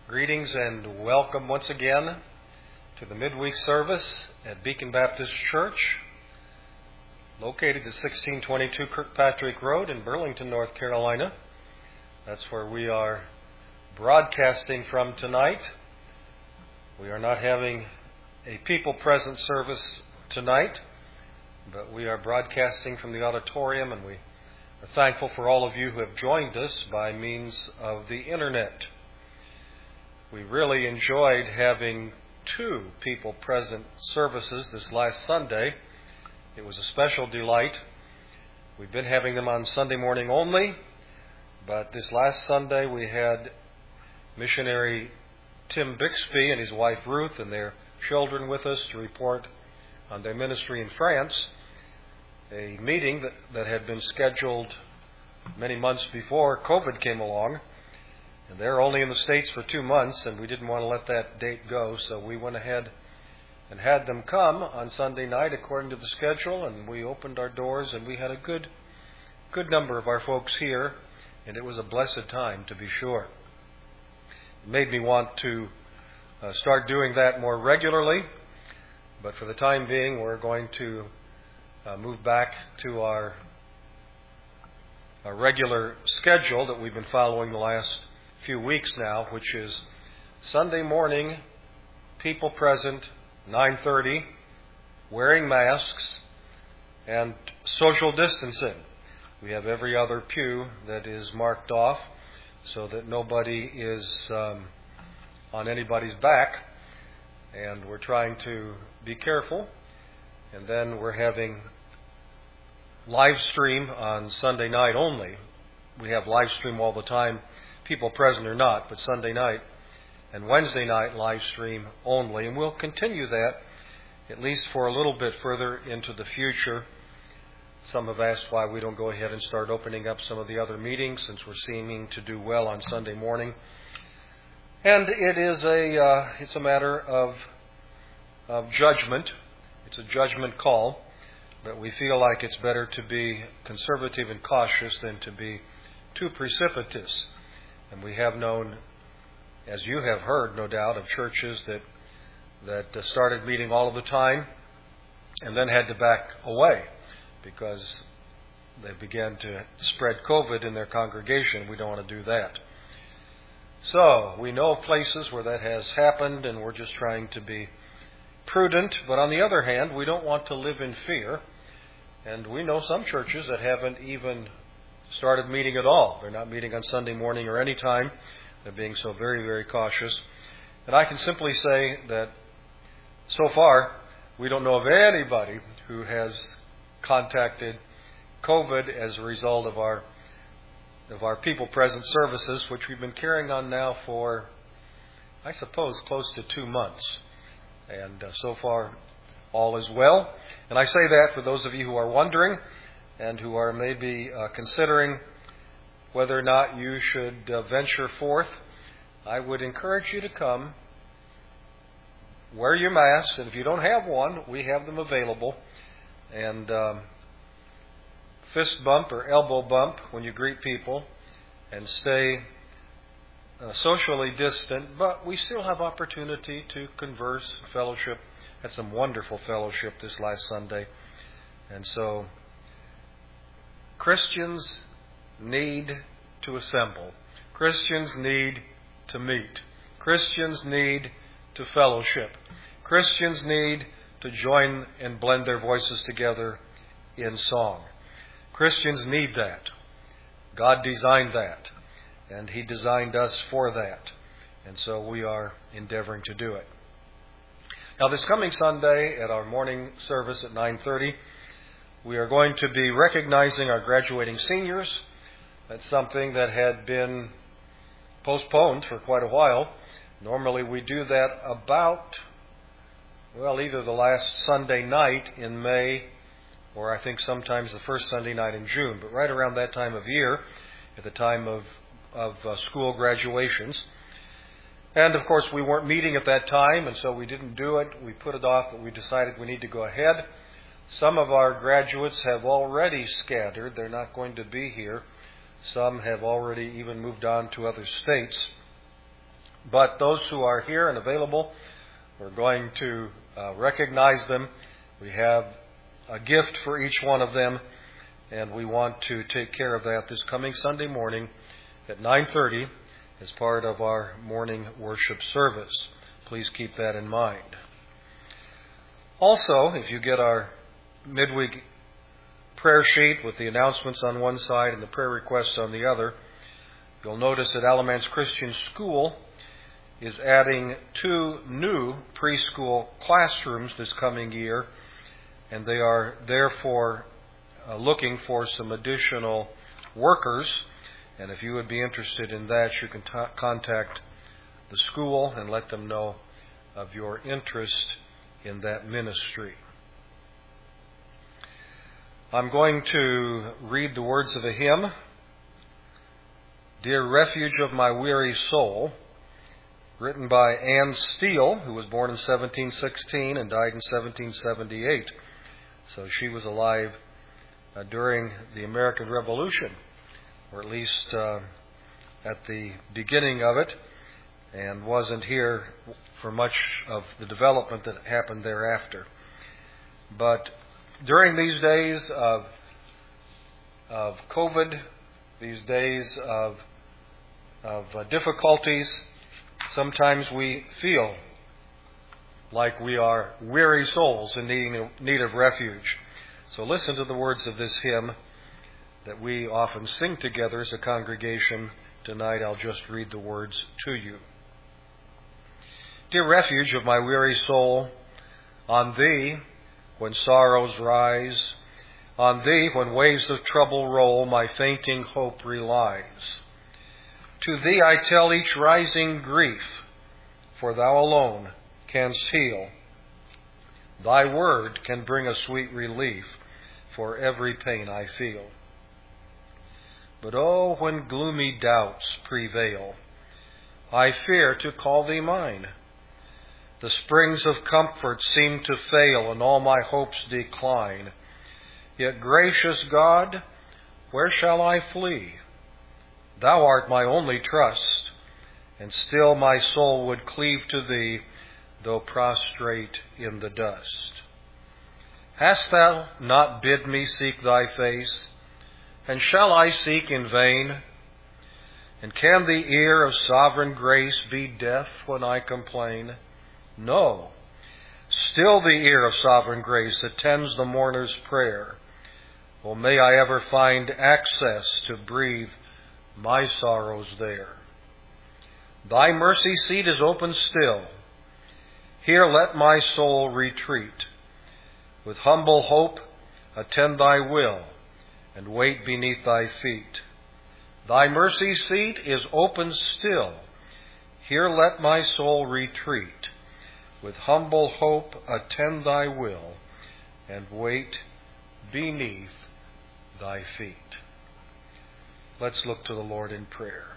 Greetings and welcome once again to the midweek service at Beacon Baptist Church, located at 1622 Kirkpatrick Road in Burlington, North Carolina. That's where we are broadcasting from tonight. We are not having a people present service tonight, but we are broadcasting from the auditorium, and we are thankful for all of you who have joined us by means of the internet. We really enjoyed having two people present services this last Sunday. It was a special delight. We've been having them on Sunday morning only, but this last Sunday we had missionary Tim Bixby and his wife Ruth and their children with us to report on their ministry in France, a meeting that had been scheduled many months before COVID came along. And they're only in the States for 2 months, and we didn't want to let that date go, so we went ahead and had them come on Sunday night according to the schedule, and we opened our doors, and we had a good number of our folks here, and it was a blessed time, to be sure. It made me want to start doing that more regularly, but for the time being, we're going to move back to our regular schedule that we've been following the last few weeks now, which is Sunday morning, people present, 9:30, wearing masks, and social distancing. We have every other pew that is marked off so that nobody is on anybody's back, and we're trying to be careful. And then we're having live stream on Sunday night only. We have live stream all the time, people present or not, but Sunday night and Wednesday night live stream only. And we'll continue that at least for a little bit further into the future. Some have asked why we don't go ahead and start opening up some of the other meetings, since we're seeming to do well on Sunday morning. And it's a matter of judgment. It's a judgment call, but we feel like it's better to be conservative and cautious than to be too precipitous. And we have known, as you have heard, no doubt, of churches that started meeting all of the time and then had to back away because they began to spread COVID in their congregation. We don't want to do that. So we know of places where that has happened, and we're just trying to be prudent. But on the other hand, we don't want to live in fear. And we know some churches that haven't even started meeting at all. They're not meeting on Sunday morning or any time. They're being so very, very cautious. And I can simply say that so far, we don't know of anybody who has contacted COVID as a result of our people present services, which we've been carrying on now for, I suppose, close to 2 months. And so far, all is well. And I say that for those of you who are wondering and who are maybe considering whether or not you should venture forth. I would encourage you to come, wear your mask, and if you don't have one, we have them available. And fist bump or elbow bump when you greet people, and stay socially distant, but we still have opportunity to converse, fellowship. Had some wonderful fellowship this last Sunday. And so Christians need to assemble. Christians need to meet. Christians need to fellowship. Christians need to join and blend their voices together in song. Christians need that. God designed that, and He designed us for that. And so we are endeavoring to do it. Now, this coming Sunday at our morning service at 9:30, we are going to be recognizing our graduating seniors. That's something that had been postponed for quite a while. Normally we do that about, either the last Sunday night in May, or I think sometimes the first Sunday night in June, but right around that time of year, at the time of school graduations. And of course we weren't meeting at that time, and so we didn't do it. We put it off, but we decided we need to go ahead. Some of our graduates have already scattered. They're not going to be here. Some have already even moved on to other states. But those who are here and available, we're going to recognize them. We have a gift for each one of them, and we want to take care of that this coming Sunday morning at 9:30 as part of our morning worship service. Please keep that in mind. Also, if you get our midweek prayer sheet with the announcements on one side and the prayer requests on the other, you'll notice that Alamance Christian School is adding 2 new preschool classrooms this coming year, and they are therefore looking for some additional workers. And if you would be interested in that, you can contact the school and let them know of your interest in that ministry. I'm going to read the words of a hymn, Dear Refuge of My Weary Soul, written by Anne Steele, who was born in 1716 and died in 1778. So she was alive during the American Revolution, or at least at the beginning of it, and wasn't here for much of the development that happened thereafter. But during these days of COVID, these days of difficulties, sometimes we feel like we are weary souls in need of refuge. So listen to the words of this hymn that we often sing together as a congregation. Tonight I'll just read the words to you. Dear refuge of my weary soul, on Thee when sorrows rise, on Thee when waves of trouble roll, my fainting hope relies. To Thee I tell each rising grief, for Thou alone canst heal. Thy word can bring a sweet relief for every pain I feel. But oh, when gloomy doubts prevail, I fear to call Thee mine. The springs of comfort seem to fail, and all my hopes decline. Yet, gracious God, where shall I flee? Thou art my only trust, and still my soul would cleave to Thee, though prostrate in the dust. Hast Thou not bid me seek Thy face? And shall I seek in vain? And can the ear of sovereign grace be deaf when I complain? No. Still the ear of sovereign grace attends the mourner's prayer. Oh, may I ever find access to breathe my sorrows there. Thy mercy seat is open still. Here let my soul retreat. With humble hope attend Thy will, and wait beneath Thy feet. Thy mercy seat is open still. Here let my soul retreat. With humble hope attend Thy will, and wait beneath Thy feet. Let's look to the Lord in prayer.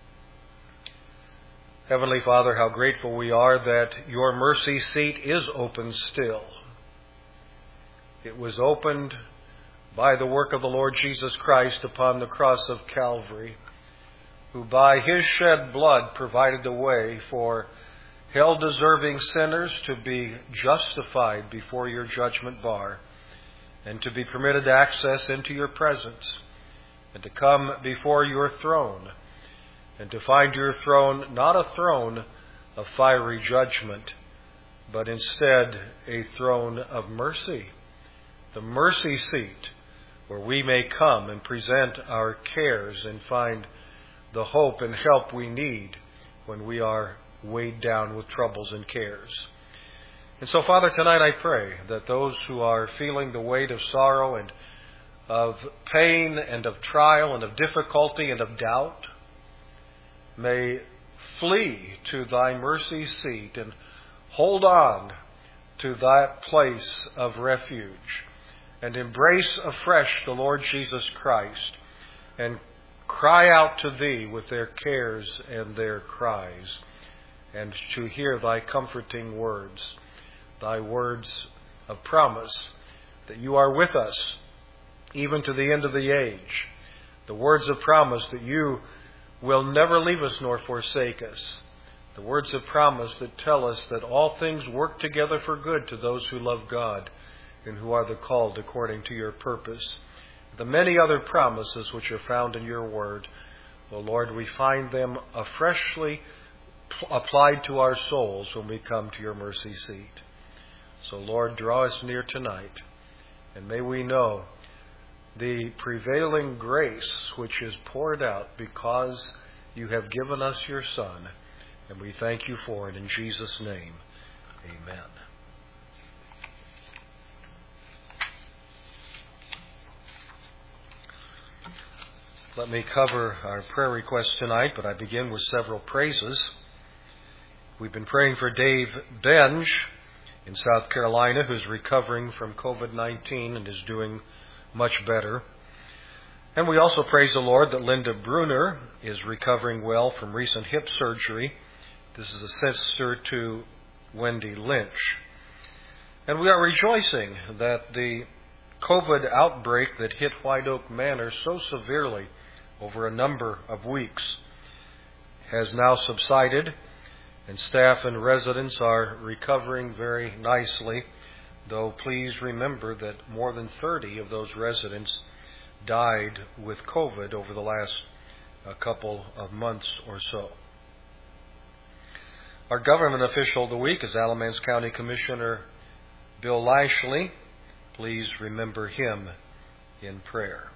Heavenly Father, how grateful we are that Your mercy seat is open still. It was opened by the work of the Lord Jesus Christ upon the cross of Calvary, who by His shed blood provided the way for hell-deserving sinners to be justified before Your judgment bar, and to be permitted access into Your presence, and to come before Your throne, and to find Your throne not a throne of fiery judgment, but instead a throne of mercy, the mercy seat where we may come and present our cares and find the hope and help we need when we are weighed down with troubles and cares. And so, Father, tonight I pray that those who are feeling the weight of sorrow and of pain and of trial and of difficulty and of doubt may flee to Thy mercy seat and hold on to that place of refuge and embrace afresh the Lord Jesus Christ and cry out to Thee with their cares and their cries, and to hear Thy comforting words, Thy words of promise that You are with us even to the end of the age, the words of promise that You will never leave us nor forsake us, The words of promise that tell us that all things work together for good to those who love God and who are the called according to your purpose. The many other promises which are found in your word, O Lord, we find them freshly applied to our souls when we come to your mercy seat. So, Lord, draw us near tonight, and may we know the prevailing grace which is poured out because you have given us your Son, and we thank you for it in Jesus' name. Amen. Let me cover our prayer requests tonight, but I begin with several praises. We've been praying for Dave Benge in South Carolina, who's recovering from COVID-19 and is doing much better. And we also praise the Lord that Linda Bruner is recovering well from recent hip surgery. This is a sister to Wendy Lynch. And we are rejoicing that the COVID outbreak that hit White Oak Manor so severely over a number of weeks has now subsided, and staff and residents are recovering very nicely, though please remember that more than 30 of those residents died with COVID over the last couple of months or so. Our government official of the week is Alamance County Commissioner Bill Lashley. Please remember him in prayer.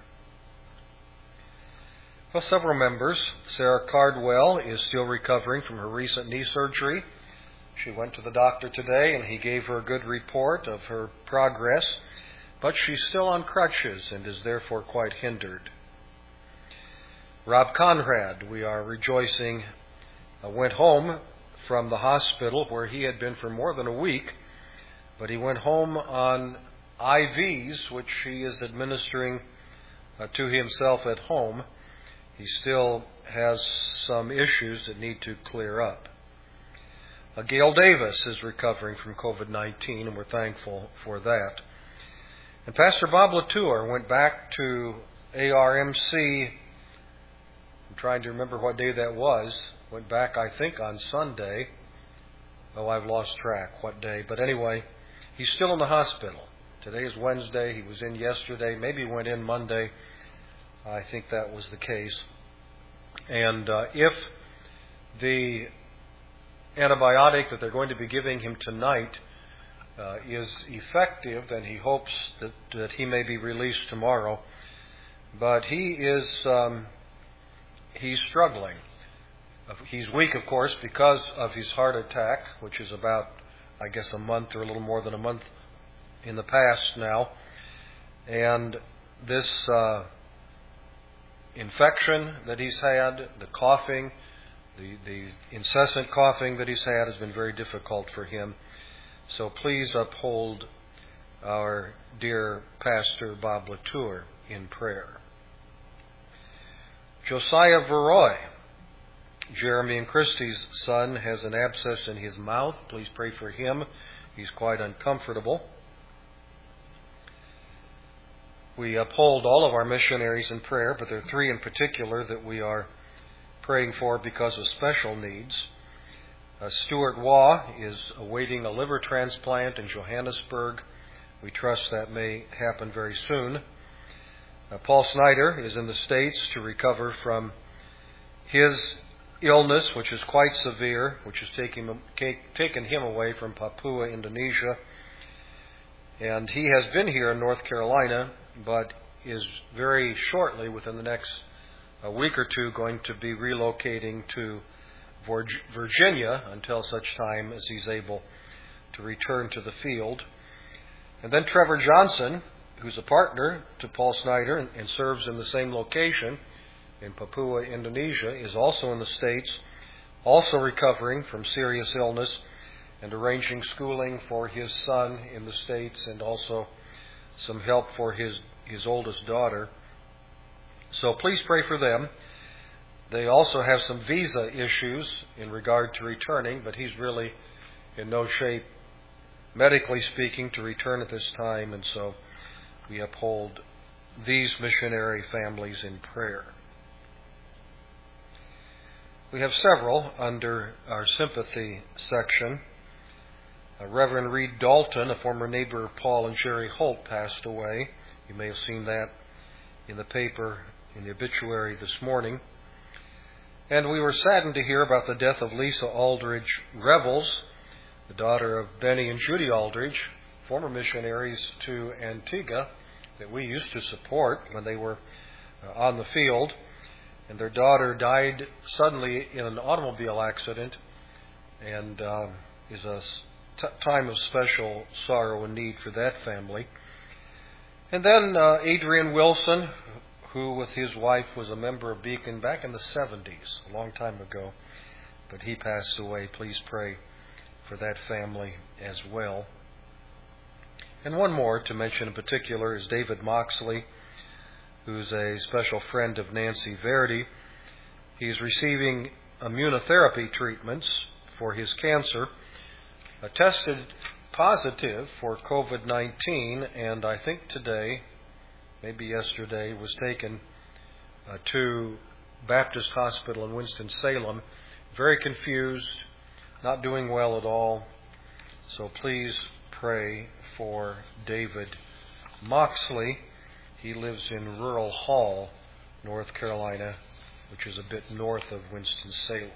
Well, several members. Sarah Cardwell is still recovering from her recent knee surgery. She went to the doctor today and he gave her a good report of her progress, but she's still on crutches and is therefore quite hindered. Rob Conrad, we are rejoicing, went home from the hospital where he had been for more than a week, but he went home on IVs, which he is administering to himself at home. He still has some issues that need to clear up. Gail Davis is recovering from COVID-19, and we're thankful for that. And Pastor Bob Latour went back to ARMC. I'm trying to remember what day that was. Went back, I think, on Sunday. Oh, I've lost track what day. But anyway, he's still in the hospital. Today is Wednesday. He was in yesterday. Maybe went in Monday. I think that was the case. And if the antibiotic that they're going to be giving him tonight is effective, then he hopes that he may be released tomorrow. But he's struggling. He's weak, of course, because of his heart attack, which is about, I guess, a month or a little more than a month in the past now. And this infection that he's had, the coughing, the incessant coughing that he's had has been very difficult for him. So please uphold our dear Pastor Bob Latour in prayer. Josiah Veroy, Jeremy and Christy's son, has an abscess in his mouth. Please pray for him. He's quite uncomfortable. We uphold all of our missionaries in prayer, but there are three in particular that we are praying for because of special needs. Stuart Waugh is awaiting a liver transplant in Johannesburg. We trust that may happen very soon. Paul Snyder is in the States to recover from his illness, which is quite severe, which has taken him away from Papua, Indonesia. And he has been here in North Carolina, but is very shortly, within the next week or two, going to be relocating to Virginia until such time as he's able to return to the field. And then Trevor Johnson, who's a partner to Paul Snyder and serves in the same location in Papua, Indonesia, is also in the States, also recovering from serious illness and arranging schooling for his son in the States and also some help for his oldest daughter. So please pray for them. They also have some visa issues in regard to returning, but he's really in no shape, medically speaking, to return at this time, and so we uphold these missionary families in prayer. We have several under our sympathy section. Reverend Reed Dalton, a former neighbor of Paul and Jerry Holt, passed away. You may have seen that in the paper, in the obituary this morning. And we were saddened to hear about the death of Lisa Aldridge Revels, the daughter of Benny and Judy Aldridge, former missionaries to Antigua that we used to support when they were on the field. And their daughter died suddenly in an automobile accident, and is a time of special sorrow and need for that family. And then Adrian Wilson, who with his wife was a member of Beacon back in the 70s, a long time ago, but he passed away. Please pray for that family as well. And one more to mention in particular is David Moxley, who's a special friend of Nancy Verdi. He's receiving immunotherapy treatments for his cancer, tested positive for COVID-19, and I think today, maybe yesterday, was taken to Baptist Hospital in Winston-Salem. Very confused, not doing well at all. So please pray for David Moxley. He lives in Rural Hall, North Carolina, which is a bit north of Winston-Salem.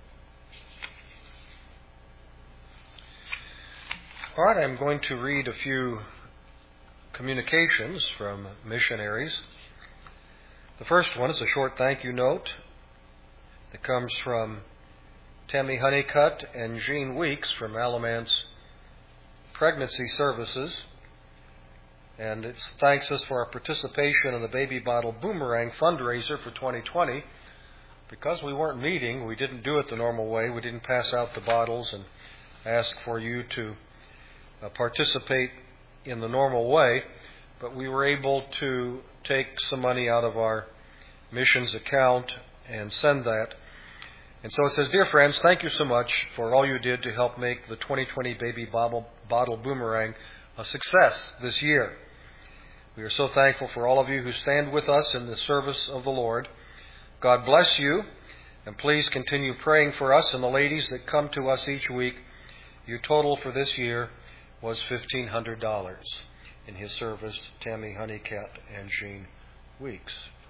All right, I'm going to read a few communications from missionaries. The first one is a short thank you note that comes from Tammy Honeycutt and Jean Weeks from Alamance Pregnancy Services. And it thanks us for our participation in the Baby Bottle Boomerang fundraiser for 2020. Because we weren't meeting, we didn't do it the normal way. We didn't pass out the bottles and ask for you to participate in the normal way. But we were able to take some money out of our missions account and send that. And so it says, Dear friends, thank you so much for all you did to help make the 2020 Baby Bottle Boomerang a success this year. We are so thankful for all of you who stand with us in the service of the Lord. God bless you, and please continue praying for us and the ladies that come to us each week. Your total for this year was $1,500 in his service, Tammy Honeycutt and Jean Weeks.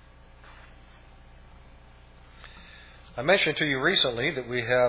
I mentioned to you recently that we have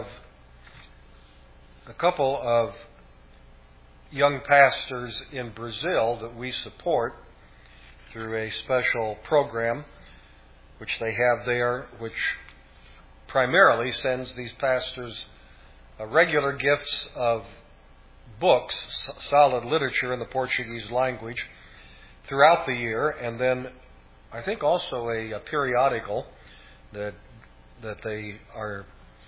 a couple of young pastors in Brazil that we support through a special program which they have there, which primarily sends these pastors regular gifts of books, solid literature in the Portuguese language throughout the year, and then I think also a periodical that they are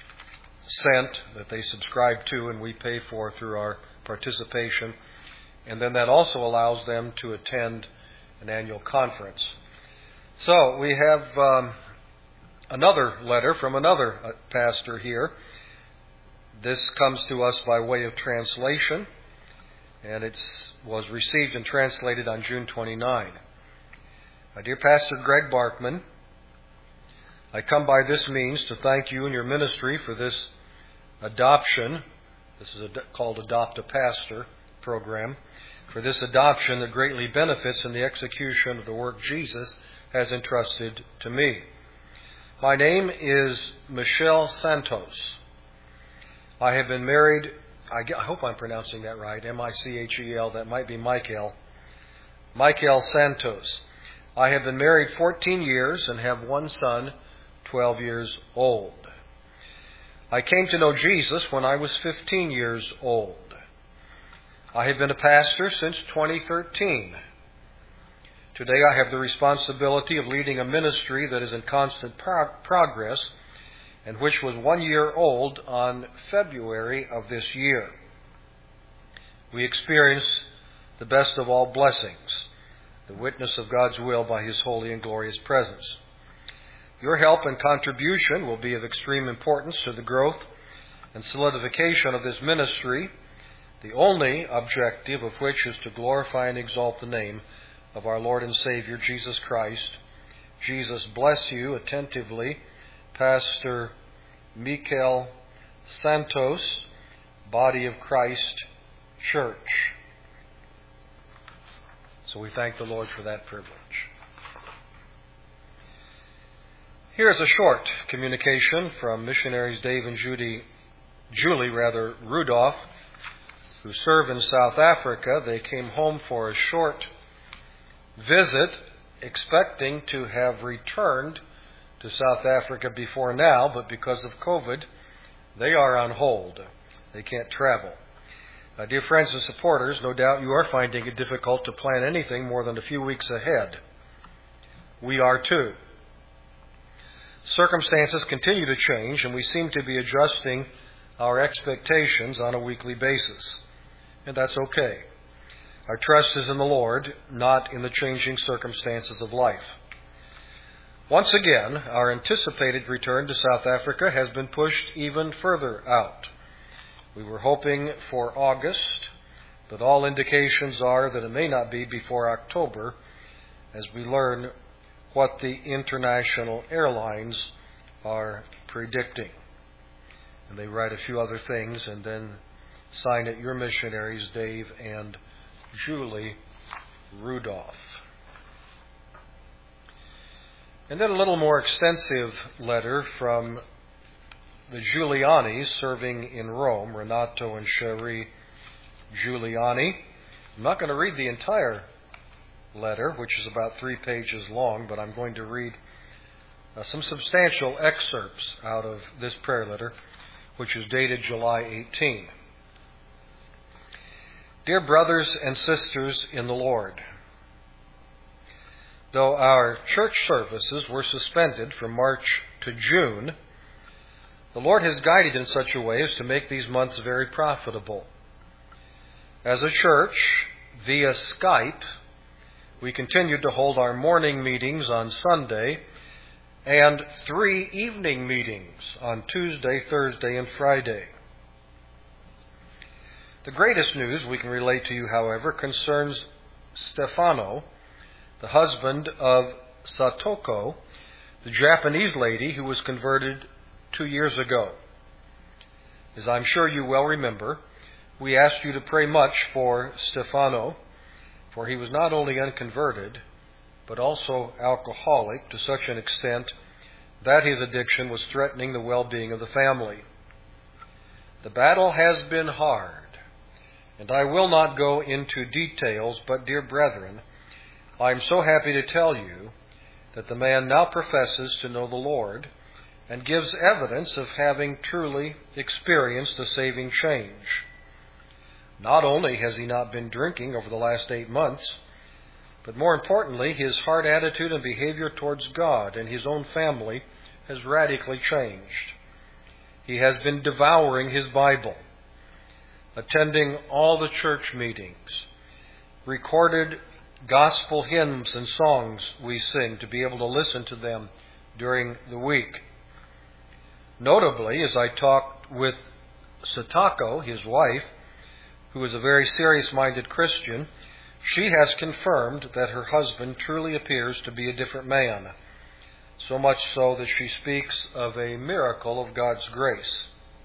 sent, that they subscribe to and we pay for through our participation. And then that also allows them to attend an annual conference. So we have another letter from another pastor here. This comes to us by way of translation, and it was received and translated on June 29. My dear Pastor Greg Barkman, I come by this means to thank you and your ministry for this adoption. This is called Adopt a Pastor program. For this adoption that greatly benefits in the execution of the work Jesus has entrusted to me. My name is Michelle Santos. I have been married, I hope I'm pronouncing that right, M-I-C-H-E-L, that might be Michael. Michael Santos. I have been married 14 years and have one son, 12 years old. I came to know Jesus when I was 15 years old. I have been a pastor since 2013. Today I have the responsibility of leading a ministry that is in constant progress and which was 1 year old on February of this year. We experience the best of all blessings, the witness of God's will by His holy and glorious presence. Your help and contribution will be of extreme importance to the growth and solidification of this ministry, the only objective of which is to glorify and exalt the name of our Lord and Savior, Jesus Christ. Jesus bless you attentively, Pastor Mikel Santos, Body of Christ Church. So we thank the Lord for that privilege. Here's a short communication from missionaries Dave and Julie Rudolph, who serve in South Africa. They came home for a short visit, expecting to have returned to South Africa before now, but because of COVID, they are on hold. They can't travel. Dear friends and supporters, no doubt you are finding it difficult to plan anything more than a few weeks ahead. We are too. Circumstances continue to change, and we seem to be adjusting our expectations on a weekly basis. And that's okay. Our trust is in the Lord, not in the changing circumstances of life. Once again, our anticipated return to South Africa has been pushed even further out. We were hoping for August, but all indications are that it may not be before October as we learn what the international airlines are predicting. And they write a few other things and then sign it, your missionaries, Dave and Julie Rudolph. And then a little more extensive letter from the Giulianis serving in Rome, Renato and Cherie Giuliani. I'm not going to read the entire letter, which is about 3 pages long, but I'm going to read some substantial excerpts out of this prayer letter, which is dated July 18. Dear brothers and sisters in the Lord, though our church services were suspended from March to June, the Lord has guided in such a way as to make these months very profitable. As a church, via Skype, we continued to hold our morning meetings on Sunday and 3 evening meetings on Tuesday, Thursday, and Friday. The greatest news we can relate to you, however, concerns Stefano, the husband of Satoko, the Japanese lady who was converted 2 years ago. As I'm sure you well remember, we asked you to pray much for Stefano, for he was not only unconverted, but also alcoholic to such an extent that his addiction was threatening the well-being of the family. The battle has been hard, and I will not go into details, but dear brethren, I am so happy to tell you that the man now professes to know the Lord and gives evidence of having truly experienced a saving change. Not only has he not been drinking over the last 8 months, but more importantly, his heart attitude and behavior towards God and his own family has radically changed. He has been devouring his Bible, attending all the church meetings, recorded gospel hymns and songs we sing to be able to listen to them during the week. Notably, as I talked with Satako, his wife, who is a very serious-minded Christian, she has confirmed that her husband truly appears to be a different man, so much so that she speaks of a miracle of God's grace.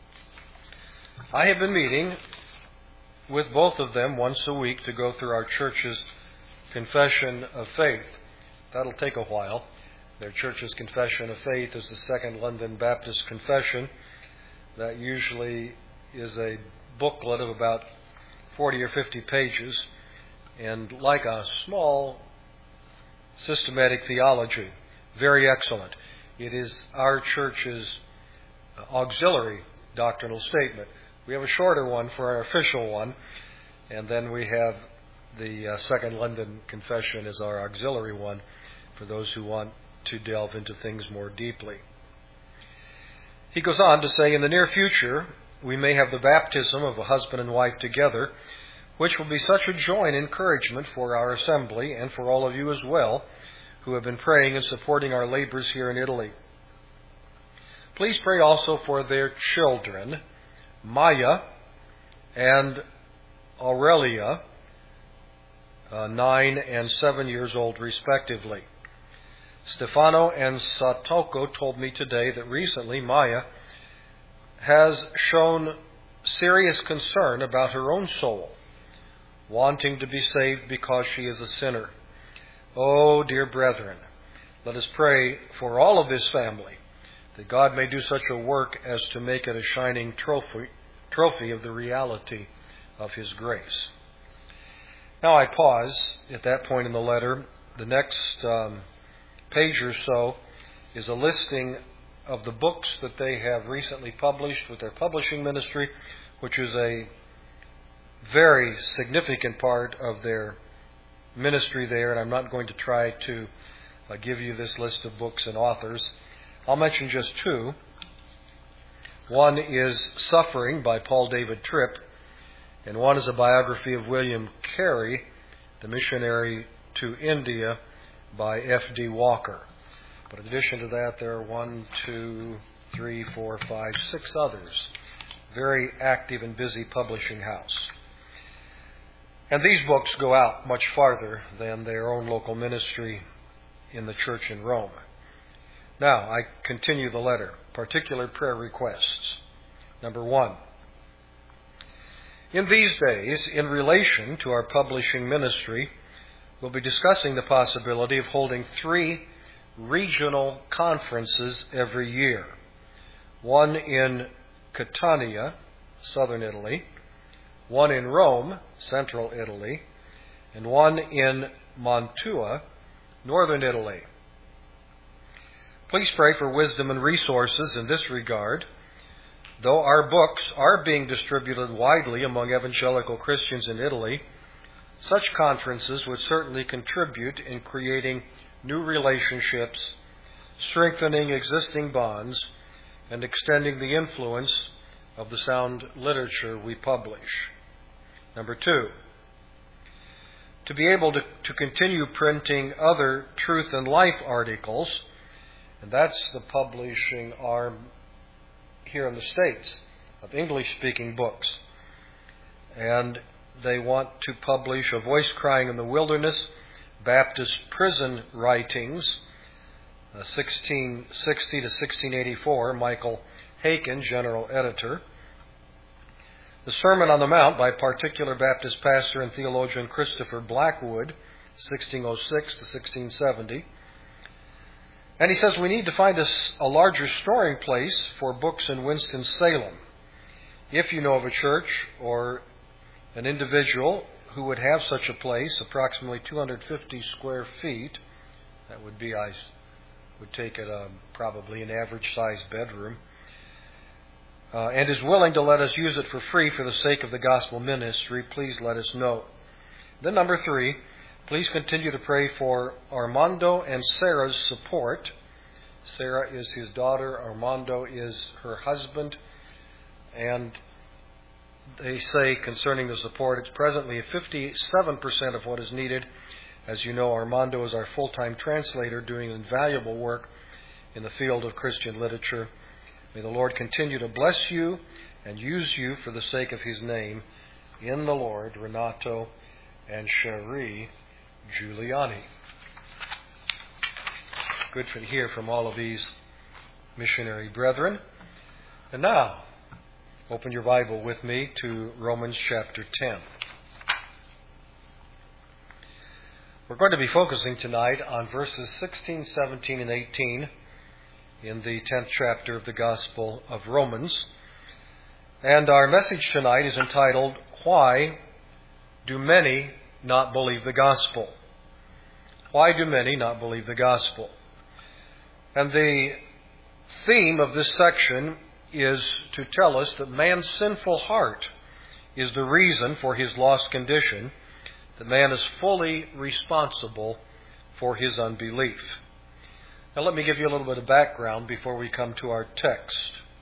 I have been meeting with both of them once a week to go through our church's confession of faith. That'll take a while. Their church's confession of faith is the Second London Baptist Confession. That usually is a booklet of about 40 or 50 pages, and like a small systematic theology, very excellent. It is our church's auxiliary doctrinal statement. We have a shorter one for our official one, and then we have the Second London Confession as our auxiliary one for those who want to delve into things more deeply. He goes on to say, in the near future, we may have the baptism of a husband and wife together, which will be such a joy and encouragement for our assembly and for all of you as well, who have been praying and supporting our labors here in Italy. Please pray also for their children, Maya and Aurelia, 9 and 7 years old respectively. Stefano and Satoko told me today that recently Maya has shown serious concern about her own soul, wanting to be saved because she is a sinner. Oh, dear brethren, let us pray for all of this family, that God may do such a work as to make it a shining trophy of the reality of His grace. Now I pause at that point in the letter. The next page or so is a listing of the books that they have recently published with their publishing ministry, which is a very significant part of their ministry there, and I'm not going to try to give you this list of books and authors. I'll mention just two. One is Suffering by Paul David Tripp, and one is a biography of William Carey, the missionary to India, by F.D. Walker. But in addition to that, there are 6 others. Very active and busy publishing house. And these books go out much farther than their own local ministry in the church in Rome. Now, I continue the letter. Particular prayer requests. Number 1. In these days, in relation to our publishing ministry, we'll be discussing the possibility of holding 3 regional conferences every year. One in Catania, southern Italy, one in Rome, central Italy, and one in Mantua, northern Italy. Please pray for wisdom and resources in this regard. Though our books are being distributed widely among evangelical Christians in Italy, such conferences would certainly contribute in creating new relationships, strengthening existing bonds, and extending the influence of the sound literature we publish. Number 2, to be able to continue printing other truth and life articles, and that's the publishing arm here in the States of English-speaking books. And they want to publish A Voice Crying in the Wilderness, Baptist Prison Writings, 1660 to 1684, Michael Haken, General Editor. The Sermon on the Mount by particular Baptist pastor and theologian Christopher Blackwood, 1606 to 1670. And he says we need to find us a larger storing place for books in Winston-Salem. If you know of a church or an individual who would have such a place, approximately 250 square feet, that would be, I would take it probably an average-sized bedroom, and is willing to let us use it for free for the sake of the gospel ministry, please let us know. Then number 3, please continue to pray for Armando and Sarah's support. Sarah is his daughter, Armando is her husband, and they say concerning the support, it's presently 57% of what is needed. As you know, Armando is our full-time translator doing invaluable work in the field of Christian literature. May the Lord continue to bless you and use you for the sake of His name. In the Lord, Renato and Cherie Giuliani. Good to hear from all of these missionary brethren. And now, open your Bible with me to Romans chapter 10. We're going to be focusing tonight on verses 16, 17, and 18 in the 10th chapter of the Gospel of Romans. And our message tonight is entitled, Why Do Many Not Believe the Gospel? Why do many not believe the gospel? And the theme of this section is to tell us that man's sinful heart is the reason for his lost condition, that man is fully responsible for his unbelief. Now let me give you a little bit of background before we come to our text.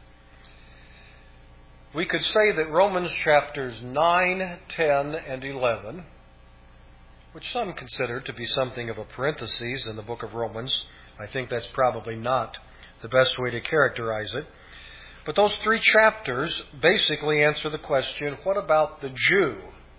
We could say that Romans chapters 9, 10, and 11, which some consider to be something of a parenthesis in the book of Romans. I think that's probably not the best way to characterize it. But those 3 chapters basically answer the question, what about the Jew?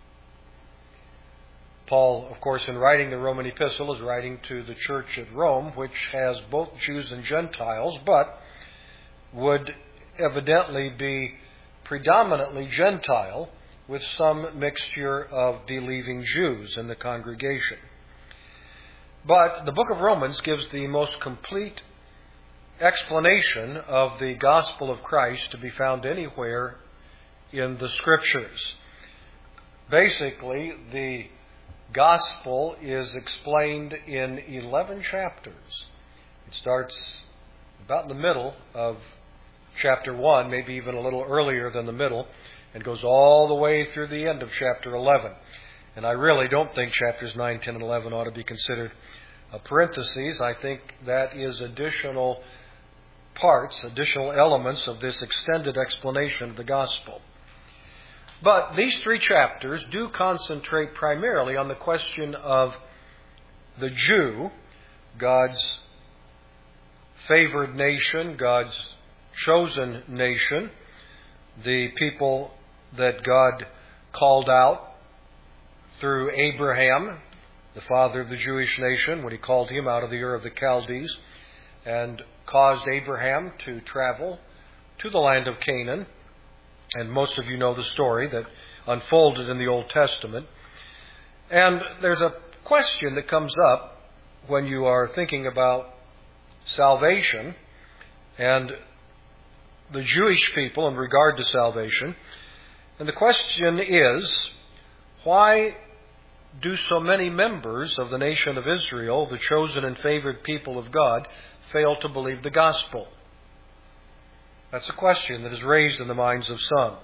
Paul, of course, in writing the Roman epistle, is writing to the church at Rome, which has both Jews and Gentiles, but would evidently be predominantly Gentile, with some mixture of believing Jews in the congregation. But the book of Romans gives the most complete explanation of the gospel of Christ to be found anywhere in the Scriptures. Basically, the gospel is explained in 11 chapters. It starts about in the middle of chapter 1, maybe even a little earlier than the middle, and goes all the way through the end of chapter 11. And I really don't think chapters 9, 10, and 11 ought to be considered parentheses. I think that is additional parts, additional elements of this extended explanation of the gospel. But these 3 chapters do concentrate primarily on the question of the Jew, God's favored nation, God's chosen nation, the people that God called out through Abraham, the father of the Jewish nation, when He called him out of the Ur of the Chaldees and caused Abraham to travel to the land of Canaan. And most of you know the story that unfolded in the Old Testament. And there's a question that comes up when you are thinking about salvation and the Jewish people in regard to salvation. And the question is, why do so many members of the nation of Israel, the chosen and favored people of God, fail to believe the gospel? That's a question that is raised in the minds of some.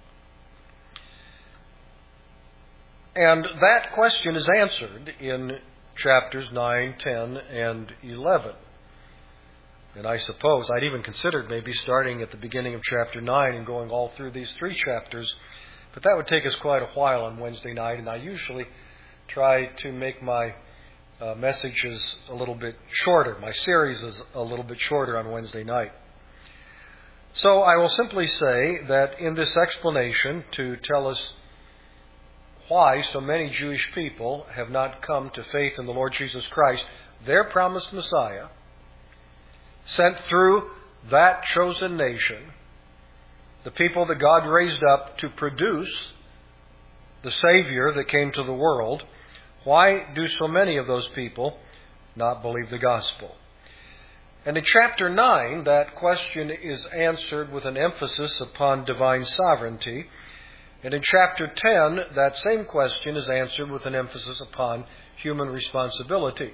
And that question is answered in chapters 9, 10, and 11. And I suppose I'd even considered maybe starting at the beginning of chapter 9 and going all through these 3 chapters. But that would take us quite a while on Wednesday night, and I usually try to make my messages a little bit shorter. My series is a little bit shorter on Wednesday night. So I will simply say that in this explanation to tell us why so many Jewish people have not come to faith in the Lord Jesus Christ, their promised Messiah, sent through that chosen nation, the people that God raised up to produce the Savior that came to the world, why do so many of those people not believe the gospel? And in chapter 9, that question is answered with an emphasis upon divine sovereignty. And in chapter 10, that same question is answered with an emphasis upon human responsibility.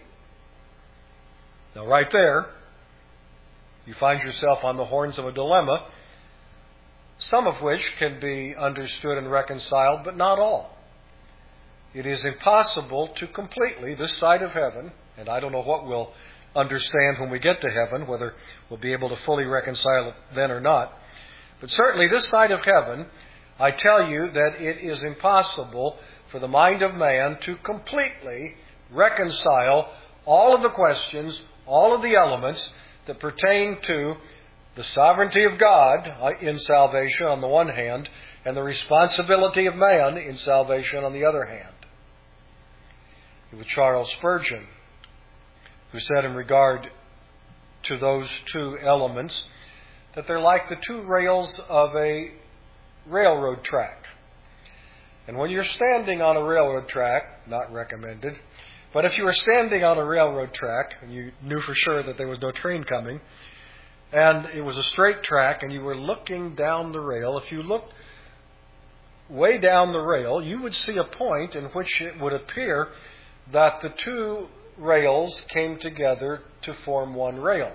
Now, right there, you find yourself on the horns of a dilemma, some of which can be understood and reconciled, but not all. It is impossible to completely, this side of heaven, and I don't know what we'll understand when we get to heaven, whether we'll be able to fully reconcile it then or not. But certainly this side of heaven, I tell you that it is impossible for the mind of man to completely reconcile all of the questions, all of the elements that pertain to the sovereignty of God in salvation on the one hand, and the responsibility of man in salvation on the other hand. It was Charles Spurgeon who said in regard to those 2 elements that they're like the 2 rails of a railroad track. And when you're standing on a railroad track, not recommended, but if you were standing on a railroad track and you knew for sure that there was no train coming, and it was a straight track and you were looking down the rail, if you looked way down the rail, you would see a point in which it would appear that the 2 rails came together to form one rail.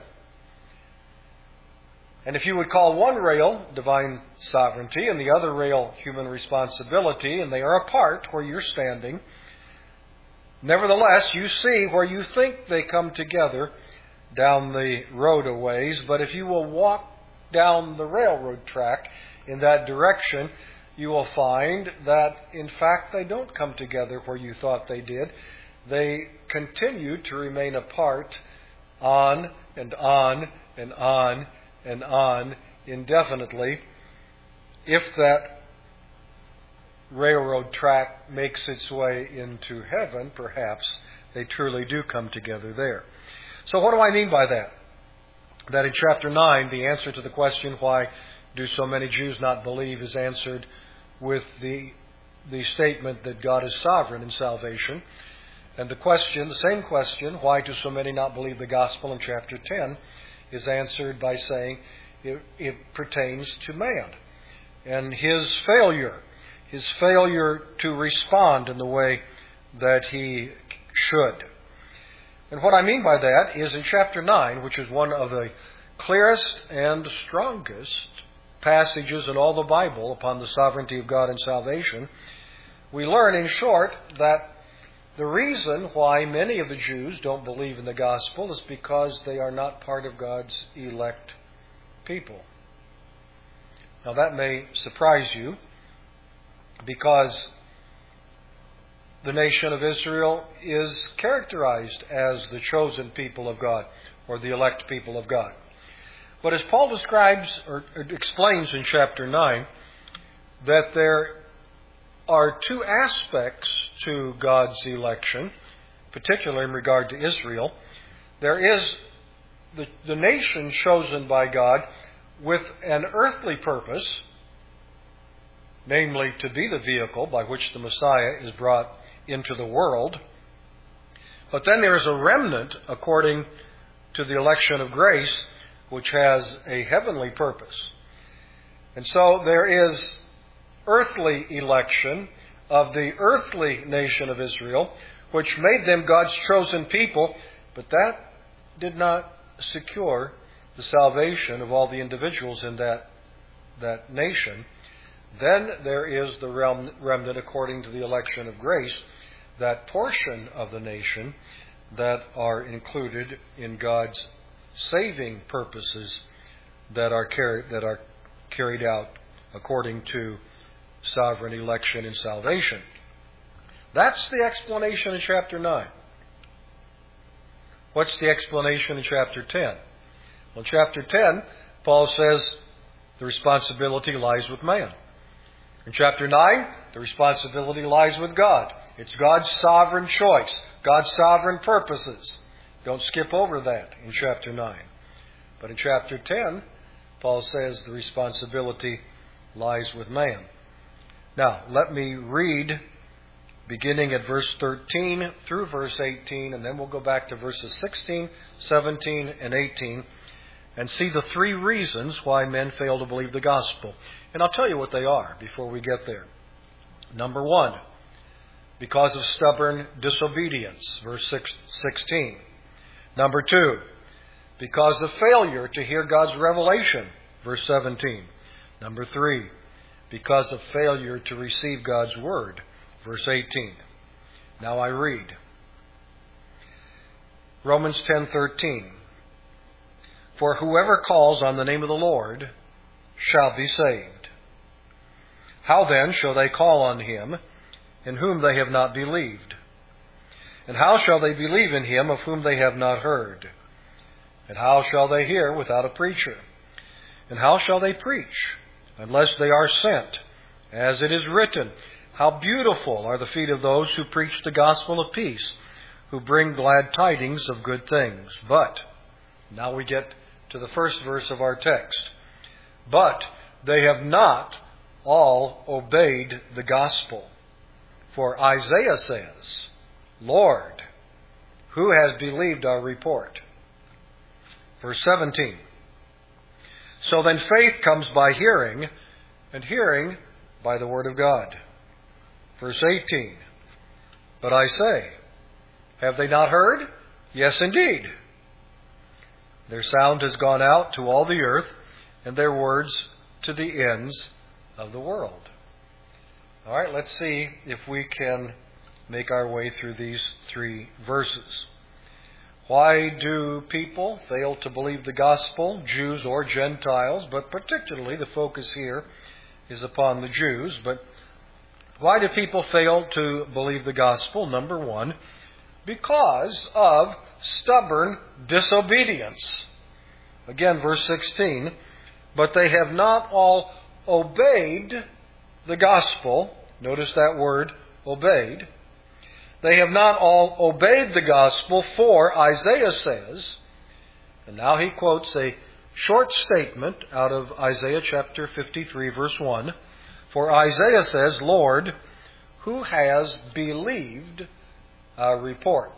And if you would call one rail divine sovereignty and the other rail human responsibility, and they are apart where you're standing, nevertheless, you see where you think they come together down the road a ways, but if you will walk down the railroad track in that direction, you will find that, in fact, they don't come together where you thought they did. They continue to remain apart on and on and on and on indefinitely. If that railroad track makes its way into heaven, perhaps they truly do come together there. So what do I mean by that? that in chapter 9, the answer to the question, why do so many Jews not believe, is answered with the statement that God is sovereign in salvation. And the same question, why do so many not believe the gospel, in chapter 10, is answered by saying it pertains to man and his failure to respond in the way that he should. And what I mean by that is in chapter 9, which is one of the clearest and strongest passages in all the Bible upon the sovereignty of God and salvation, we learn in short that the reason why many of the Jews don't believe in the gospel is because they are not part of God's elect people. Now that may surprise you, because the nation of Israel is characterized as the chosen people of God, or the elect people of God. But as Paul describes or explains in chapter 9, that there are two aspects to God's election, particularly in regard to Israel. There is the nation chosen by God with an earthly purpose, namely to be the vehicle by which the Messiah is brought into the world. But then there is a remnant, according to the election of grace, which has a heavenly purpose. And so there is earthly election of the earthly nation of Israel, which made them God's chosen people, but that did not secure the salvation of all the individuals in that nation. Then there is the remnant, according to the election of grace, that portion of the nation that are included in God's saving purposes that are carried out according to sovereign election and salvation. That's the explanation in chapter 9. What's the explanation in chapter 10? Well, in chapter 10, Paul says the responsibility lies with man. In chapter 9, the responsibility lies with God. It's God's sovereign choice, God's sovereign purposes. Don't skip over that in chapter 9. But in chapter 10, Paul says the responsibility lies with man. Now, let me read beginning at verse 13 through verse 18, and then we'll go back to verses 16, 17, and 18, and see the three reasons why men fail to believe the gospel. And I'll tell you what they are before we get there. Number one, because of stubborn disobedience, verse 16. Number two, because of failure to hear God's revelation, verse 17. Number three, because of failure to receive God's word, verse 18. Now I read. Romans 10:13. For whoever calls on the name of the Lord shall be saved. How then shall they call on him in whom they have not believed? And how shall they believe in him of whom they have not heard? And how shall they hear without a preacher? And how shall they preach unless they are sent? As it is written, how beautiful are the feet of those who preach the gospel of peace, who bring glad tidings of good things. But, now we get to the first verse of our text. But they have not all obeyed the gospel. For Isaiah says, Lord, who has believed our report? Verse 17. So then faith comes by hearing, and hearing by the word of God. Verse 18. But I say, have they not heard? Yes, indeed. Their sound has gone out to all the earth, and their words to the ends of the world. All right, let's see if we can make our way through these three verses. Why do people fail to believe the gospel, Jews or Gentiles? But particularly the focus here is upon the Jews. But why do people fail to believe the gospel? Number one, because of stubborn disobedience. Again, verse 16, but they have not all obeyed the gospel. Notice that word, obeyed. They have not all obeyed the gospel, for Isaiah says, And now he quotes a short statement out of Isaiah chapter 53, verse 1. For Isaiah says, Lord, who has believed our report?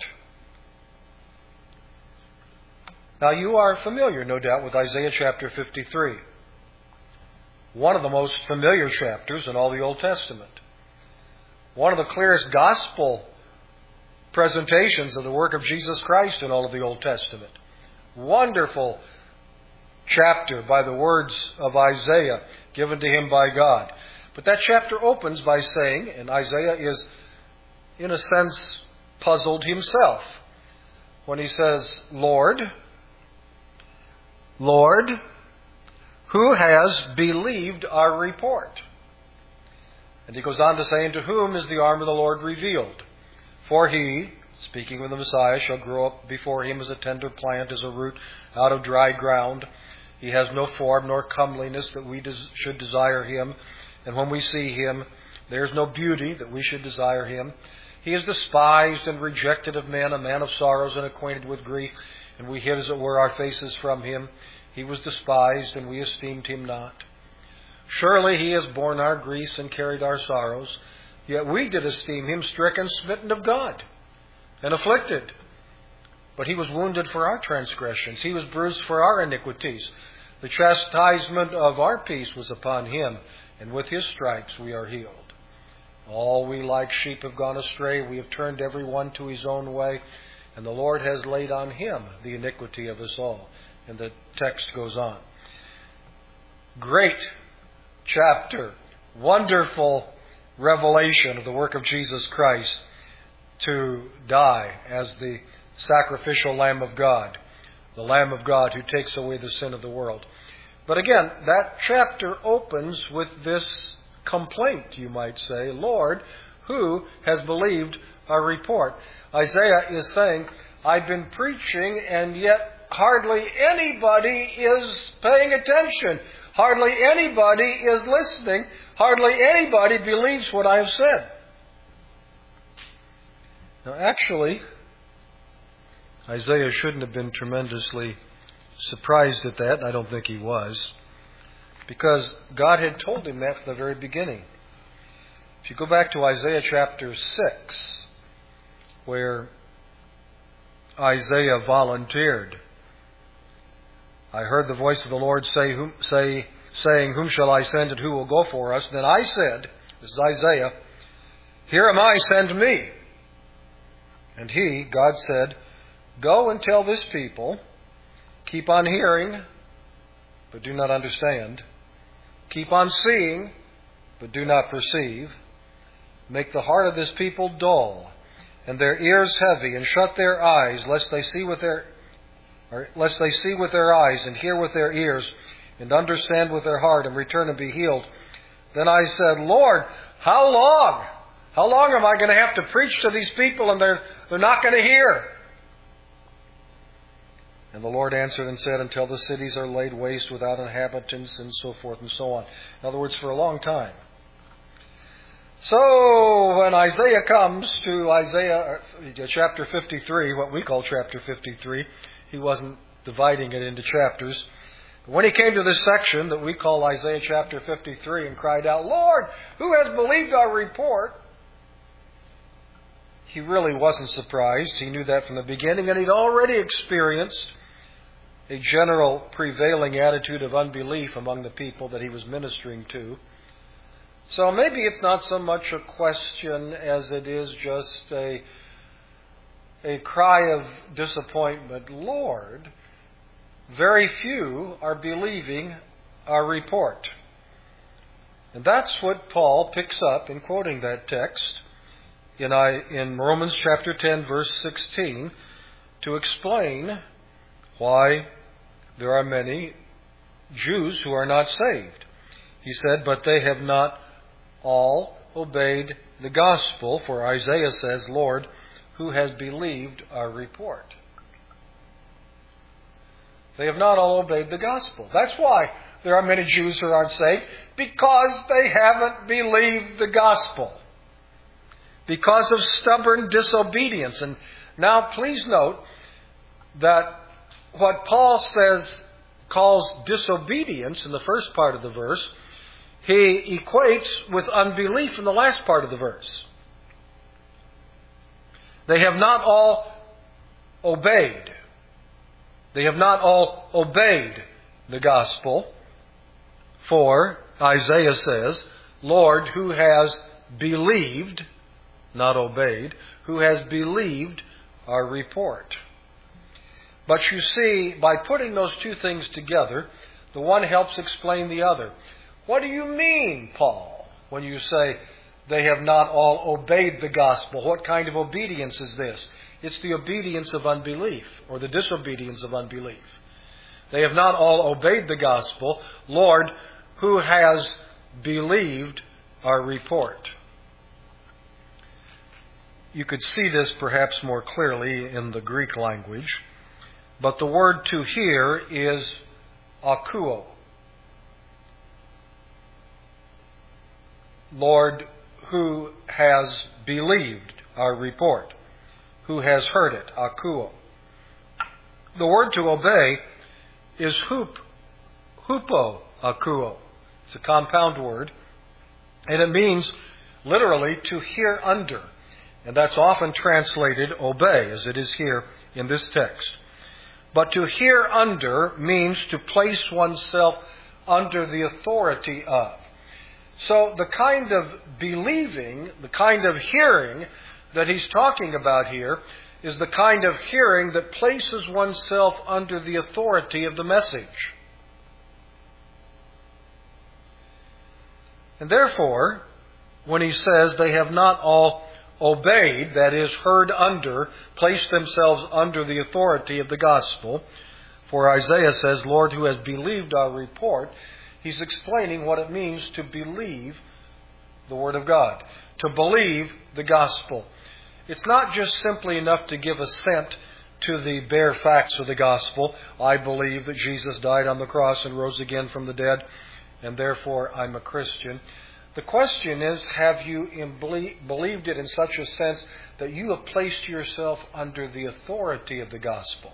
Now you are familiar, no doubt, with Isaiah chapter 53. One of the most familiar chapters in all the Old Testament. One of the clearest gospel presentations of the work of Jesus Christ in all of the Old Testament. Wonderful chapter by the words of Isaiah given to him by God. But that chapter opens by saying, and Isaiah is, in a sense, puzzled himself when he says, Lord, who has believed our report? And he goes on to say, and to whom is the arm of the Lord revealed? For he, speaking of the Messiah, shall grow up before him as a tender plant, as a root out of dry ground. He has no form nor comeliness that we should desire him. And when we see him, there is no beauty that we should desire him. He is despised and rejected of men, a man of sorrows and acquainted with grief. And we hid, as it were, our faces from him. He was despised, and we esteemed him not. Surely he has borne our griefs and carried our sorrows. Yet we did esteem him stricken, smitten of God, and afflicted. But he was wounded for our transgressions. He was bruised for our iniquities. The chastisement of our peace was upon him, and with his stripes we are healed. All we like sheep have gone astray. We have turned every one to his own way. And the Lord has laid on him the iniquity of us all. And the text goes on. Great chapter. Wonderful revelation of the work of Jesus Christ to die as the sacrificial Lamb of God. The Lamb of God who takes away the sin of the world. But again, that chapter opens with this complaint, you might say. Lord, who has believed our report? Isaiah is saying, I've been preaching and yet hardly anybody is paying attention. Hardly anybody is listening. Hardly anybody believes what I have said. Now actually, Isaiah shouldn't have been tremendously surprised at that. I don't think he was. Because God had told him that from the very beginning. If you go back to Isaiah chapter 6, where Isaiah volunteered, I heard the voice of the Lord saying, whom shall I send and who will go for us? Then I said, this is Isaiah, here am I, send me. And he, God said, go and tell this people, keep on hearing, but do not understand. Keep on seeing, but do not perceive. Make the heart of this people dull, and their ears heavy, and shut their eyes, lest they see with their eyes, and hear with their ears, and understand with their heart, and return and be healed. Then I said, Lord, how long? How long am I going to have to preach to these people, and they're not going to hear? And the Lord answered and said, until the cities are laid waste without inhabitants, and so forth and so on. In other words, for a long time. So when Isaiah comes to Isaiah chapter 53, what we call chapter 53, he wasn't dividing it into chapters. When he came to this section that we call Isaiah chapter 53 and cried out, Lord, who has believed our report? He really wasn't surprised. He knew that from the beginning, and he'd already experienced a general prevailing attitude of unbelief among the people that he was ministering to. So maybe it's not so much a question as it is just a cry of disappointment. Lord, very few are believing our report. And that's what Paul picks up in quoting that text in Romans chapter 10, verse 16, to explain why there are many Jews who are not saved. He said, but they have not all obeyed the gospel, for Isaiah says, Lord, who has believed our report? They have not all obeyed the gospel. That's why there are many Jews who aren't saved, because they haven't believed the gospel. Because of stubborn disobedience. And now please note that what Paul calls disobedience in the first part of the verse, he equates with unbelief in the last part of the verse. They have not all obeyed. They have not all obeyed the gospel. For, Isaiah says, Lord, who has believed, not obeyed, who has believed our report. But you see, by putting those two things together, the one helps explain the other. What do you mean, Paul, when you say they have not all obeyed the gospel? What kind of obedience is this? It's the obedience of unbelief, or the disobedience of unbelief. They have not all obeyed the gospel. Lord, who has believed our report? You could see this perhaps more clearly in the Greek language, but the word to hear is akouo. Lord, who has believed our report, who has heard it, akouo. The word to obey is hupo akouo. It's a compound word, and it means literally to hear under. And that's often translated obey, as it is here in this text. But to hear under means to place oneself under the authority of. So the kind of believing, the kind of hearing that he's talking about here is the kind of hearing that places oneself under the authority of the message. And therefore, when he says they have not all obeyed, that is, heard under, placed themselves under the authority of the gospel, for Isaiah says, Lord, who has believed our report, he's explaining what it means to believe the Word of God, to believe the gospel. It's not just simply enough to give assent to the bare facts of the gospel. I believe that Jesus died on the cross and rose again from the dead, and therefore I'm a Christian. The question is, have you believed it in such a sense that you have placed yourself under the authority of the gospel?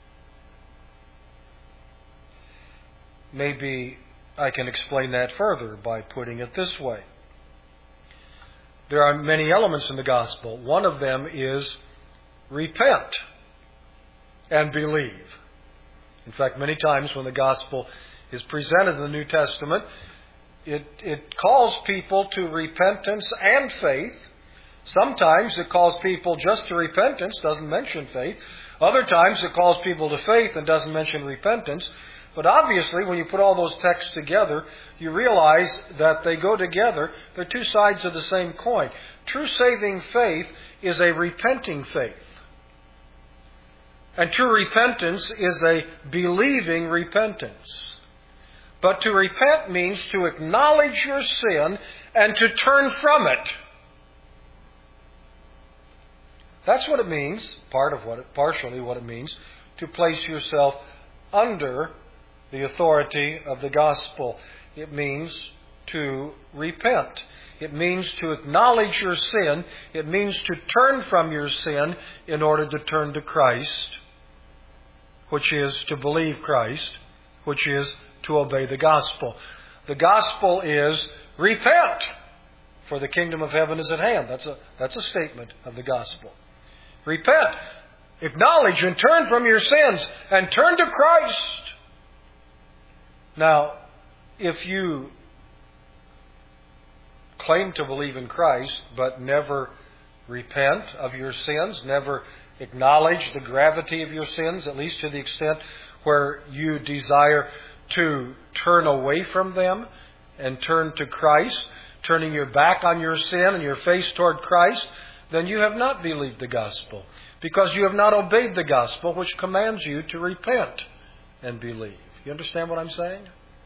Maybe I can explain that further by putting it this way. There are many elements in the gospel. One of them is repent and believe. In fact, many times when the gospel is presented in the New Testament, it calls people to repentance and faith. Sometimes it calls people just to repentance, doesn't mention faith. Other times it calls people to faith and doesn't mention repentance. But obviously, when you put all those texts together, you realize that they go together. They're two sides of the same coin. True saving faith is a repenting faith. And true repentance is a believing repentance. But to repent means to acknowledge your sin and to turn from it. That's what it means, partially what it means, to place yourself under the authority of the gospel. It means to repent. It means to acknowledge your sin. It means to turn from your sin in order to turn to Christ, which is to believe Christ, which is to obey the gospel. The gospel is repent, for the kingdom of heaven is at hand. That's a statement of the gospel. Repent, acknowledge and turn from your sins and turn to Christ. Now, if you claim to believe in Christ but never repent of your sins, never acknowledge the gravity of your sins, at least to the extent where you desire to turn away from them and turn to Christ, turning your back on your sin and your face toward Christ, then you have not believed the gospel, because you have not obeyed the gospel, which commands you to repent and believe. You understand what I'm saying?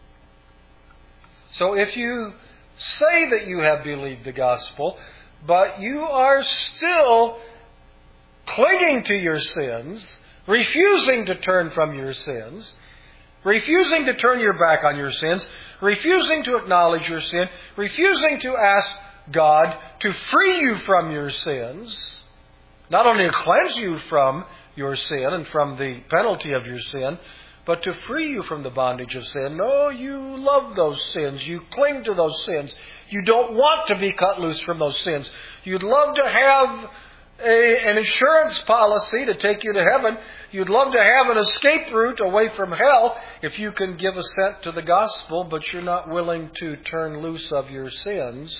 So if you say that you have believed the gospel, but you are still clinging to your sins, refusing to turn from your sins, refusing to turn your back on your sins, refusing to acknowledge your sin, refusing to ask God to free you from your sins, not only to cleanse you from your sin and from the penalty of your sin, but to free you from the bondage of sin. No, you love those sins. You cling to those sins. You don't want to be cut loose from those sins. You'd love to have an insurance policy to take you to heaven. You'd love to have an escape route away from hell if you can give assent to the gospel, but you're not willing to turn loose of your sins.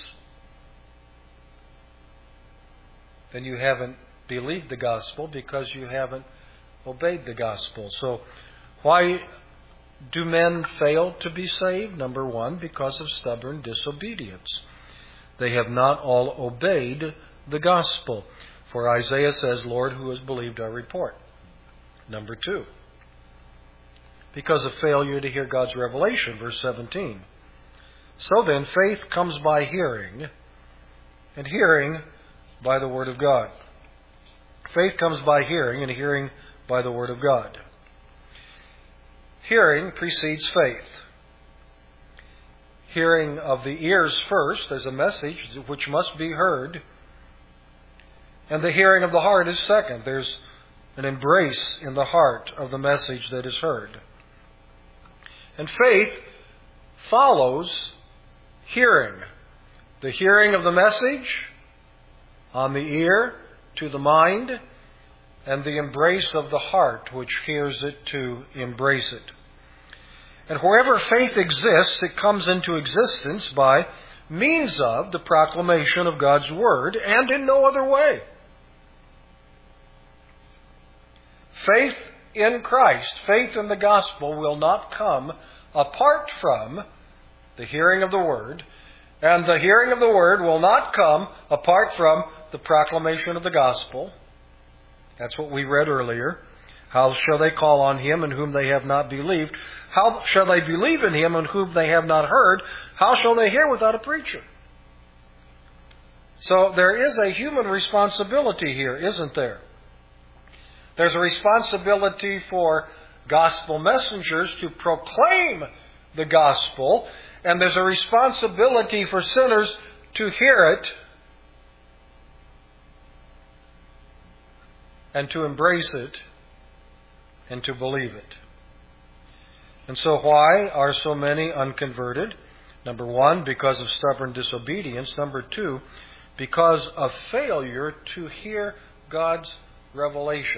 Then you haven't believed the gospel because you haven't obeyed the gospel. So why do men fail to be saved? Number one, because of stubborn disobedience. They have not all obeyed the gospel. For Isaiah says, Lord, who has believed our report? Number two, because of failure to hear God's revelation, verse 17. So then, faith comes by hearing, and hearing by the Word of God. Faith comes by hearing, and hearing by the Word of God. Hearing precedes faith. Hearing of the ears first, there's a message which must be heard. And the hearing of the heart is second. There's an embrace in the heart of the message that is heard. And faith follows hearing. The hearing of the message on the ear to the mind, and the embrace of the heart which hears it to embrace it. And wherever faith exists, it comes into existence by means of the proclamation of God's Word, and in no other way. Faith in Christ, faith in the gospel will not come apart from the hearing of the Word, and the hearing of the Word will not come apart from the proclamation of the gospel. That's what we read earlier. How shall they call on Him in whom they have not believed? How shall they believe in Him in whom they have not heard? How shall they hear without a preacher? So there is a human responsibility here, isn't there? There's a responsibility for gospel messengers to proclaim the gospel, and there's a responsibility for sinners to hear it and to embrace it and to believe it. And so why are so many unconverted? Number one, because of stubborn disobedience. Number two, because of failure to hear God's revelation.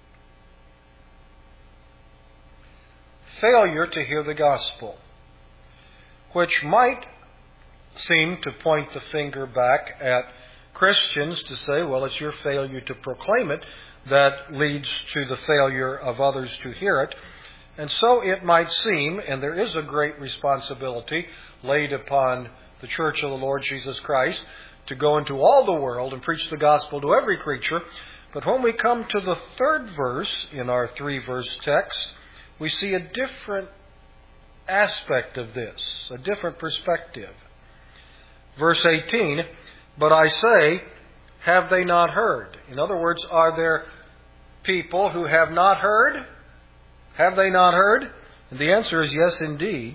Failure to hear the gospel, which might seem to point the finger back at Christians to say, well, it's your failure to proclaim it that leads to the failure of others to hear it. And so it might seem, and there is a great responsibility laid upon the Church of the Lord Jesus Christ to go into all the world and preach the gospel to every creature. But when we come to the third verse in our 3-verse text, we see a different aspect of this, a different perspective. Verse 18, but I say, have they not heard? In other words, are there people who have not heard? Have they not heard? And the answer is yes, indeed.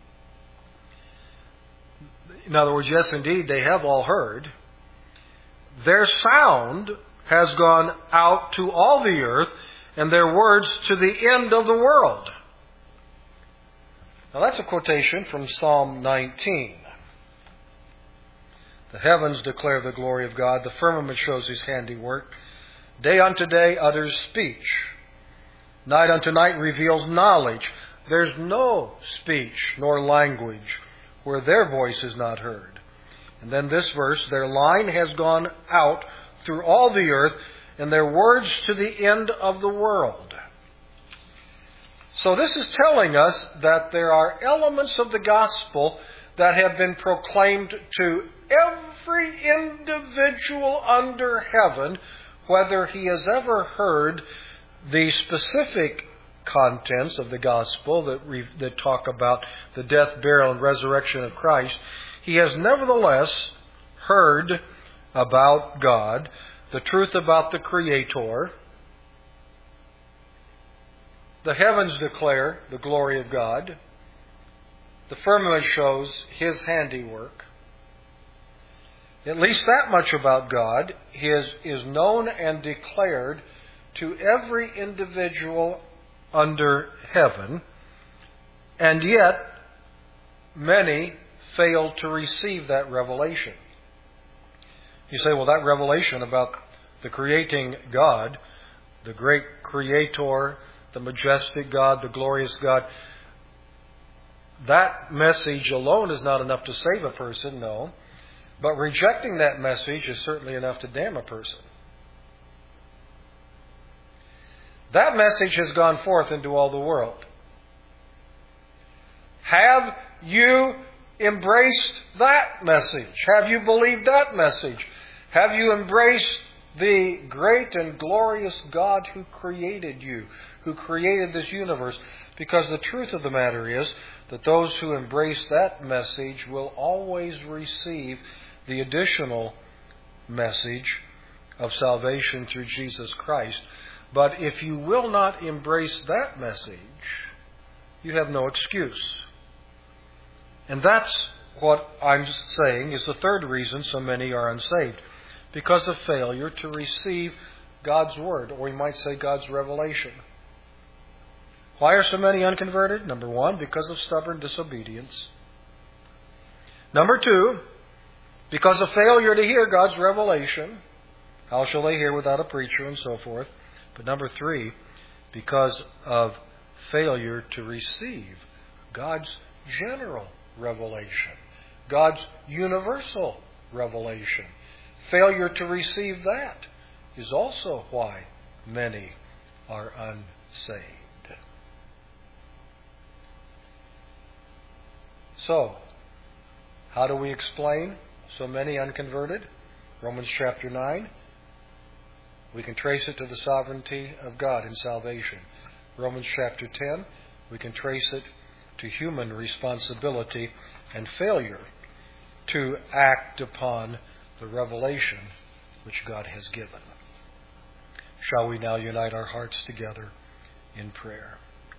In other words, yes, indeed, they have all heard. Their sound has gone out to all the earth, and their words to the end of the world. Now that's a quotation from Psalm 19. The heavens declare the glory of God. The firmament shows His handiwork. Day unto day utters speech. Night unto night reveals knowledge. There's no speech nor language where their voice is not heard. And then this verse, their line has gone out through all the earth, and their words to the end of the world. So this is telling us that there are elements of the gospel that have been proclaimed to every individual under heaven, whether he has ever heard the specific contents of the gospel that talk about the death, burial, and resurrection of Christ. He has nevertheless heard about God, the truth about the Creator. The heavens declare the glory of God. The firmament shows His handiwork. At least that much about God is known and declared to every individual under heaven, and yet many fail to receive that revelation. You say, well, that revelation about the creating God, the great Creator, the majestic God, the glorious God, that message alone is not enough to save a person, no. But rejecting that message is certainly enough to damn a person. That message has gone forth into all the world. Have you embraced that message? Have you believed that message? Have you embraced the great and glorious God who created you, who created this universe? Because the truth of the matter is that those who embrace that message will always receive the additional message of salvation through Jesus Christ. But if you will not embrace that message, you have no excuse. And that's what I'm saying is the third reason so many are unsaved. Because of failure to receive God's Word, or we might say God's revelation. Why are so many unconverted? Number one, because of stubborn disobedience. Number two, because of failure to hear God's revelation. How shall they hear without a preacher, and so forth. But number three, because of failure to receive God's general revelation, God's universal revelation. Failure to receive that is also why many are unsaved. So, how do we explain so many unconverted? Romans chapter 9. We can trace it to the sovereignty of God in salvation. Romans chapter 10. We can trace it to human responsibility and failure to act upon the revelation which God has given. Shall we now unite our hearts together in prayer?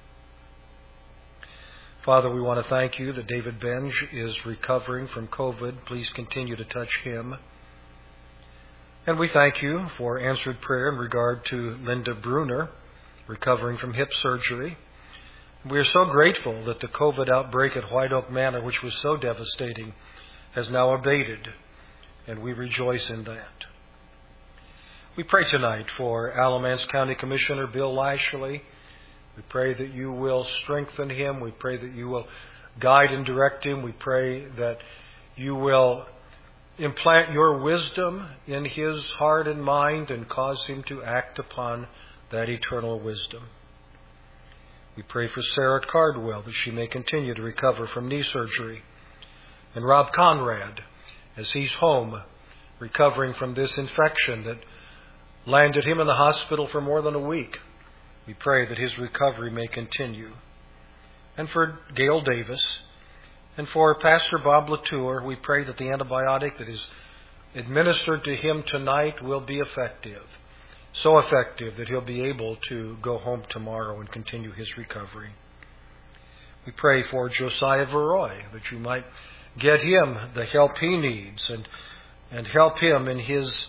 Father, we want to thank you that David Benge is recovering from COVID. Please continue to touch him. And we thank you for answered prayer in regard to Linda Bruner, recovering from hip surgery. We are so grateful that the COVID outbreak at White Oak Manor, which was so devastating, has now abated, and we rejoice in that. We pray tonight for Alamance County Commissioner Bill Lashley. We pray that you will strengthen him. We pray that you will guide and direct him. We pray that you will implant your wisdom in his heart and mind and cause him to act upon that eternal wisdom. We pray for Sarah Cardwell that she may continue to recover from knee surgery. And Rob Conrad, as he's home recovering from this infection that landed him in the hospital for more than a week, we pray that his recovery may continue. And for Gail Davis and for Pastor Bob Latour, we pray that the antibiotic that is administered to him tonight will be effective. So effective that he'll be able to go home tomorrow and continue his recovery. We pray for Josiah Veroy, that you might get him the help he needs and help him in his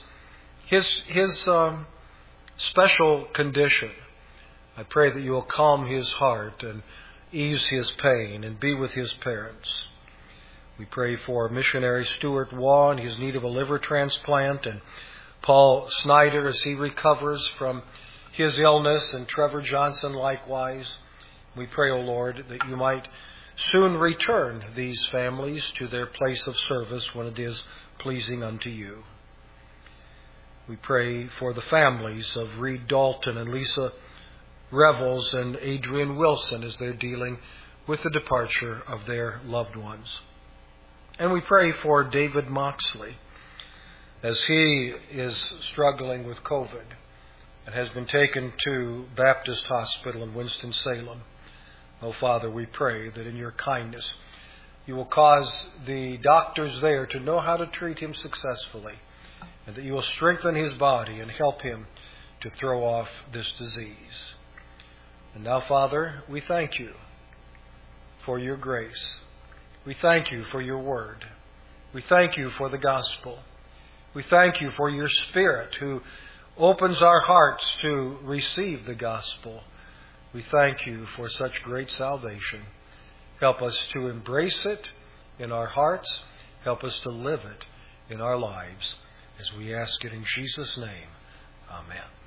special condition. I pray that you will calm his heart and ease his pain and be with his parents. We pray for missionary Stuart Waugh and his need of a liver transplant, and Paul Snyder as he recovers from his illness, and Trevor Johnson likewise. We pray, O Lord, that you might soon return these families to their place of service when it is pleasing unto you. We pray for the families of Reed Dalton and Lisa Revels and Adrian Wilson as they're dealing with the departure of their loved ones. And we pray for David Moxley as he is struggling with COVID and has been taken to Baptist Hospital in Winston-Salem. Oh, Father, we pray that in your kindness you will cause the doctors there to know how to treat him successfully, and that you will strengthen his body and help him to throw off this disease. And now, Father, we thank you for your grace. We thank you for your word. We thank you for the gospel. We thank you for your Spirit who opens our hearts to receive the gospel. We thank you for such great salvation. Help us to embrace it in our hearts. Help us to live it in our lives. As we ask it in Jesus' name. Amen.